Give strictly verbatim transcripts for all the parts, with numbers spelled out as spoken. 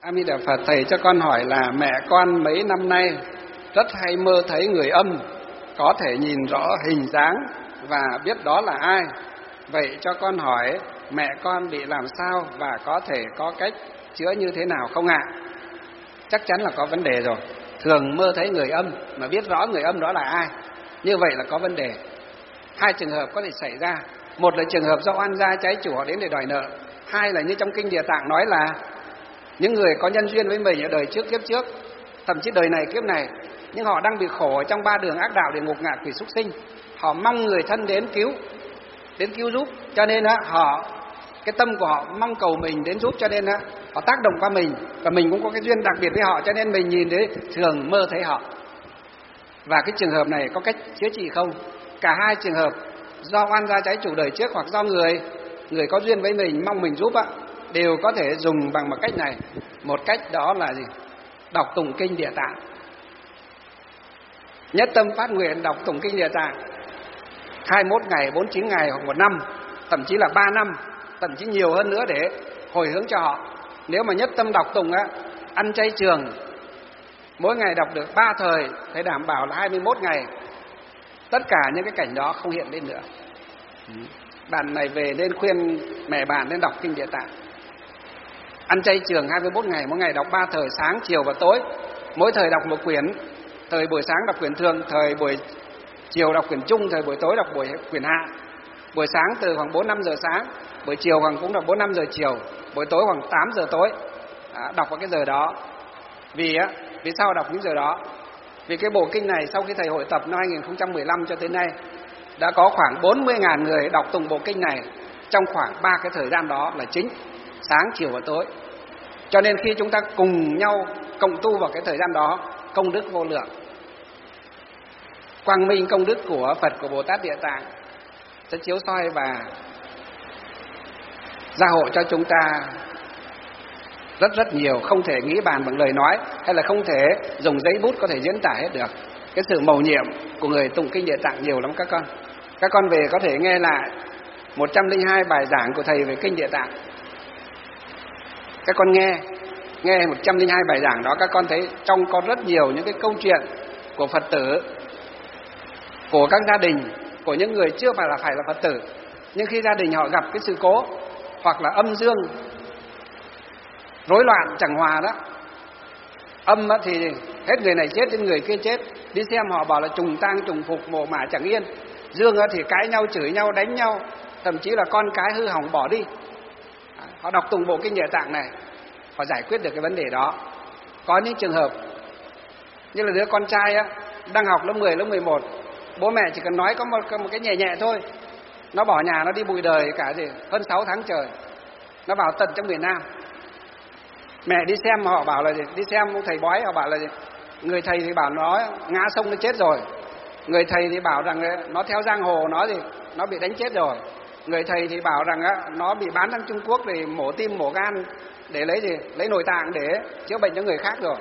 A Di Đà Phật, thầy cho con hỏi là mẹ con mấy năm nay rất hay mơ thấy người âm, có thể nhìn rõ hình dáng và biết đó là ai. Vậy cho con hỏi mẹ con bị làm sao và có thể có cách chữa như thế nào không ạ? Chắc chắn là có vấn đề rồi. Thường mơ thấy người âm mà biết rõ người âm đó là ai, như vậy là có vấn đề. Hai trường hợp có thể xảy ra. Một là trường hợp do oan gia trái chủ họ đến để đòi nợ. Hai là như trong kinh Địa Tạng nói là những người có nhân duyên với mình ở đời trước kiếp trước, thậm chí đời này kiếp này, nhưng họ đang bị khổ ở trong ba đường ác đạo địa ngục ngạ quỷ súc sinh. Họ mong người thân đến cứu, đến cứu giúp, cho nên á họ cái tâm của họ mong cầu mình đến giúp, cho nên á họ tác động qua mình, và mình cũng có cái duyên đặc biệt với họ, cho nên mình nhìn thấy thường mơ thấy họ. Và cái trường hợp này có cách chữa trị không? Cả hai trường hợp do oan gia trái chủ đời trước hoặc do người người có duyên với mình mong mình giúp á, đều có thể dùng bằng một cách này. Một cách đó là gì? Đọc tụng kinh Địa Tạng. Nhất tâm phát nguyện đọc tụng kinh Địa Tạng hai mươi mốt ngày, bốn mươi chín ngày hoặc một năm, thậm chí là ba năm, thậm chí nhiều hơn nữa để hồi hướng cho họ. Nếu mà nhất tâm đọc tụng á, ăn chay trường, mỗi ngày đọc được ba thời, thầy đảm bảo là hai mươi mốt ngày tất cả những cái cảnh đó không hiện lên nữa. Bạn này về nên khuyên mẹ bạn nên đọc kinh Địa Tạng. Ăn chay trường hai mươi mốt ngày, mỗi ngày đọc ba thời, sáng, chiều và tối. Mỗi thời đọc một quyển, thời buổi sáng đọc quyển thường, thời buổi chiều đọc quyển trung, thời buổi tối đọc buổi quyển hạ. Buổi sáng từ khoảng bốn năm giờ sáng, buổi chiều khoảng cũng đọc bốn năm giờ chiều, buổi tối khoảng tám giờ tối. À, đọc vào cái giờ đó. Vì á, vì sao đọc những giờ đó? Vì cái bộ kinh này sau khi thầy hội tập năm hai nghìn không trăm mười lăm cho tới nay đã có khoảng bốn mươi nghìn người đọc tụng bộ kinh này trong khoảng ba cái thời gian đó là chính, sáng, chiều và tối. Cho nên khi chúng ta cùng nhau cộng tu vào cái thời gian đó, công đức vô lượng, quang minh công đức của Phật, của Bồ Tát Địa Tạng sẽ chiếu soi và gia hộ cho chúng ta rất rất nhiều, không thể nghĩ bàn bằng lời nói, hay là không thể dùng giấy bút có thể diễn tả hết được. Cái sự mầu nhiệm của người tụng kinh Địa Tạng nhiều lắm các con. Các con về có thể nghe lại một trăm lẻ hai bài giảng của thầy về kinh Địa Tạng. Các con nghe nghe một trăm lẻ hai bài giảng đó, các con thấy trong có rất nhiều những cái câu chuyện của Phật tử, của các gia đình, của những người chưa phải là phải là Phật tử, nhưng khi gia đình họ gặp cái sự cố hoặc là âm dương rối loạn chẳng hòa đó, âm thì hết người này chết đến người kia chết, đi xem họ bảo là trùng tang trùng phục, mồ mả chẳng yên. Dương thì cãi nhau, chửi nhau, đánh nhau, thậm chí là con cái hư hỏng bỏ đi. Họ đọc tụng bộ kinh Địa Tạng này, họ giải quyết được cái vấn đề đó. Có những trường hợp như là đứa con trai á, đang học lớp mười, lớp mười một, bố mẹ chỉ cần nói có một, một cái nhẹ nhẹ thôi, nó bỏ nhà nó đi bụi đời cả gì hơn sáu tháng trời, nó vào tận trong miền Nam. Mẹ đi xem họ bảo là gì? Đi xem ông thầy bói họ bảo là gì? Người thầy thì bảo nó ngã sông nó chết rồi, người thầy thì bảo rằng nó theo giang hồ nó gì nó bị đánh chết rồi, người thầy thì bảo rằng nó bị bán sang Trung Quốc để mổ tim mổ gan để lấy gì lấy nội tạng để chữa bệnh cho người khác rồi.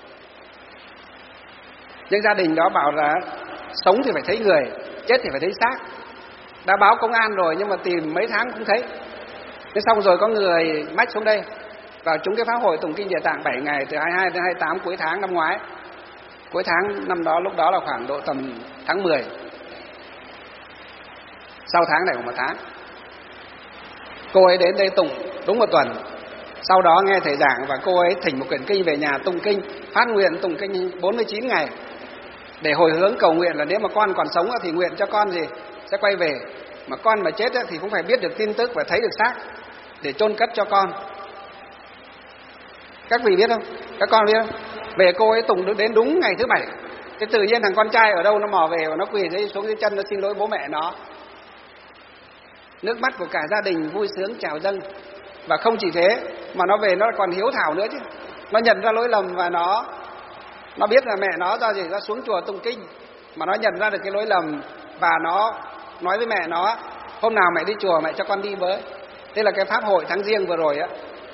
Nhưng gia đình đó bảo là sống thì phải thấy người, chết thì phải thấy xác. Đã báo công an rồi nhưng mà tìm mấy tháng cũng thấy. Thế xong rồi có người mách xuống đây vào chúng cái pháp hội tụng kinh Địa Tạng bảy ngày từ hai mươi hai đến hai mươi tám cuối tháng năm ngoái. Cuối tháng năm đó, lúc đó là khoảng độ tầm tháng mười. Sau tháng này khoảng một tháng. Cô ấy đến đây tụng đúng một tuần. Sau đó nghe thầy giảng và cô ấy thỉnh một quyển kinh về nhà tụng kinh, phát nguyện tụng kinh bốn mươi chín ngày để hồi hướng cầu nguyện là nếu mà con còn sống thì nguyện cho con gì sẽ quay về, mà con mà chết thì cũng phải biết được tin tức và thấy được xác để chôn cất cho con. Các vị biết không? Các con biết không? Về cô ấy tụng đến đúng ngày thứ bảy, cái tự nhiên thằng con trai ở đâu nó mò về và nó quỳ dưới xuống dưới chân nó xin lỗi bố mẹ nó. Nước mắt của cả gia đình vui sướng trào dâng. Và không chỉ thế mà nó về nó còn hiếu thảo nữa chứ. Nó nhận ra lỗi lầm và nó nó biết là mẹ nó do gì nó xuống chùa tụng kinh, mà nó nhận ra được cái lỗi lầm và nó nói với mẹ nó hôm nào mẹ đi chùa mẹ cho con đi với. Thế là cái pháp hội tháng Giêng vừa rồi á,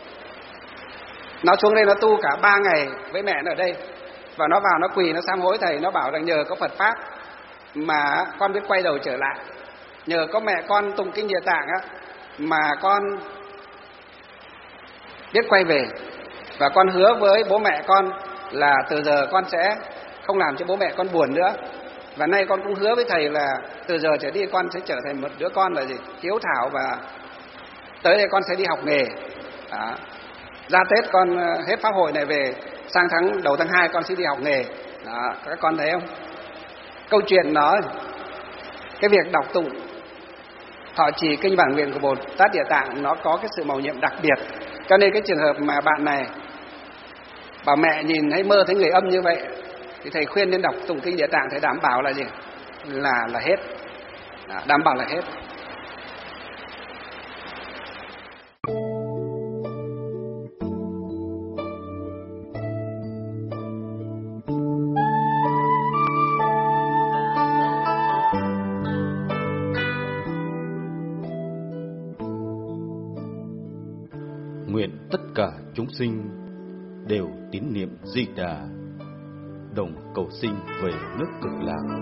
nó xuống đây nó tu cả ba ngày với mẹ nó ở đây, và nó vào nó quỳ nó sám hối thầy, nó bảo rằng nhờ có Phật pháp mà con biết quay đầu trở lại, nhờ có mẹ con tụng kinh Địa Tạng á mà con biết quay về. Và con hứa với bố mẹ con là từ giờ con sẽ không làm cho bố mẹ con buồn nữa. Và nay con cũng hứa với thầy là từ giờ trở đi con sẽ trở thành một đứa con là gì? Hiếu thảo, và tới đây con sẽ đi học nghề. Đó. Ra Tết con hết pháp hội này về, sang tháng đầu tháng hai con sẽ đi học nghề. Đó, các con thấy không? Câu chuyện nó, cái việc đọc tụng thọ trì kinh bản nguyện của Bồ Tát Địa Tạng nó có cái sự mầu nhiệm đặc biệt. Cho nên cái trường hợp mà bạn này bảo mẹ nhìn thấy mơ thấy người âm như vậy thì thầy khuyên nên đọc tụng kinh Địa Tạng, thầy đảm bảo là gì? Là là hết. Đó, đảm bảo là hết. Nguyện tất cả chúng sinh đều tín niệm Di Đà, đồng cầu sinh về nước Cực Lạc.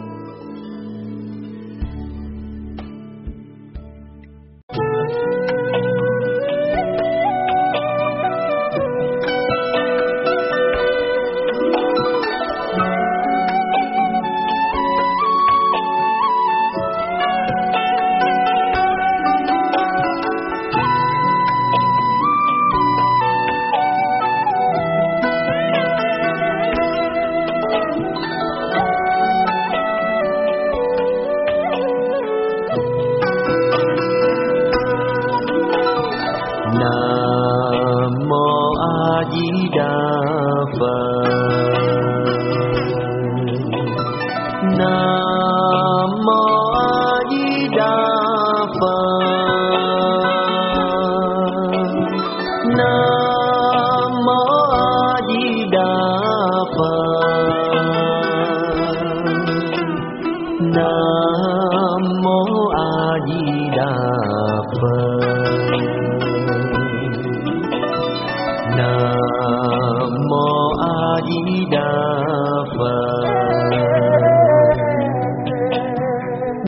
Nam mô A Di Đà